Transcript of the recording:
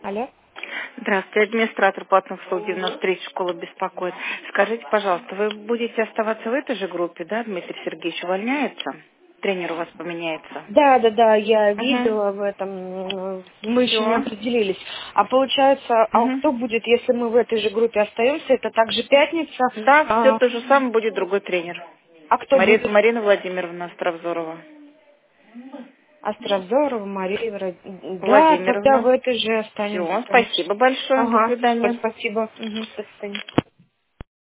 Алло. Здравствуйте, администратор платных услуг 93 школы беспокоит. Скажите, пожалуйста, вы будете оставаться в этой же группе, да? Дмитрий Сергеевич увольняется? Тренер у вас поменяется? Да, я Угу. видела в этом. Мы еще не Все. определились. А получается, Угу. кто будет, если мы в этой же группе остаемся? Это также пятница. Да, все А, то же самое, будет другой тренер. а кто будет? Марина Владимировна Островзорова. Островзорова, Мария. Да, тогда в Владимировна. этой же останемся. Все, спасибо большое, до Ага, свидания. спасибо. Мгм, до свидания.